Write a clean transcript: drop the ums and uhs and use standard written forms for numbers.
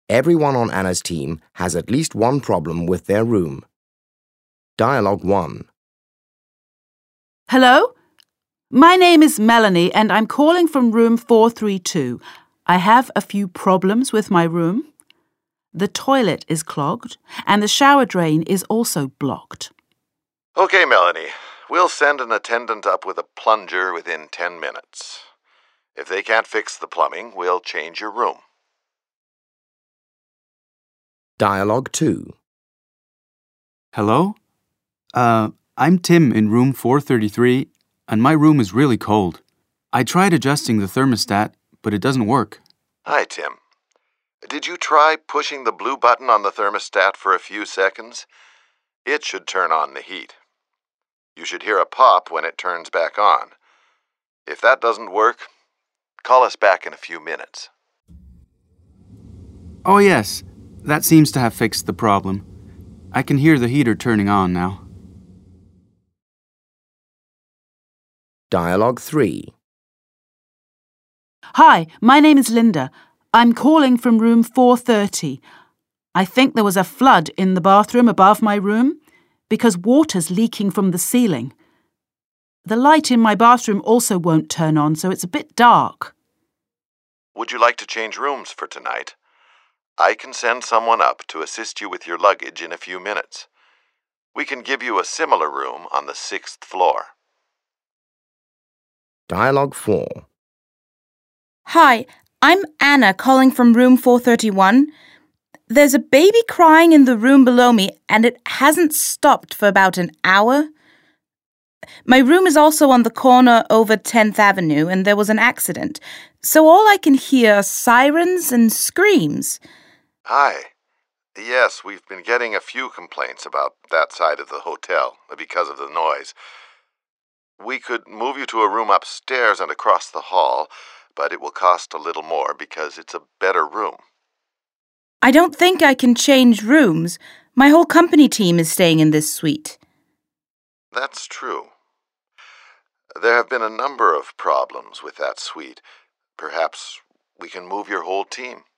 Everyone on Anna's team has at least one problem with their room. Dialogue 1. Hello? My name is Melanie and I'm calling from room 432. I have a few problems with my room. The toilet is clogged and the shower drain is also blocked. Okay, Melanie. We'll send an attendant up with a plunger within 10 minutes. If they can't fix the plumbing, we'll change your room. Dialogue 2. Hello? I'm Tim in room 433, and my room is really cold. I tried adjusting the thermostat, but it doesn't work. Hi, Tim. Did you try pushing the blue button on the thermostat for a few seconds? It should turn on the heat. You should hear a pop when it turns back on. If that doesn't work, call us back in a few minutes. Oh yes, that seems to have fixed the problem. I can hear the heater turning on now. Dialogue 3. Hi, my name is Linda. I'm calling from room 430. I think there was a flood in the bathroom above my room because water's leaking from the ceiling. The light in my bathroom also won't turn on, so it's a bit dark. Would you like to change rooms for tonight? I can send someone up to assist you with your luggage in a few minutes. We can give you a similar room on the 6th floor. Dialogue 4. Hi, I'm Anna calling from room 431. There's a baby crying in the room below me and it hasn't stopped for about an hour. My room is also on the corner over 10th Avenue and there was an accident, so all I can hear are sirens and screams. Hi. Yes, we've been getting a few complaints about that side of the hotel because of the noise. We could move you to a room upstairs and across the hall, but it will cost a little more because it's a better room. I don't think I can change rooms. My whole company team is staying in this suite. That's true. There have been a number of problems with that suite. Perhaps we can move your whole team.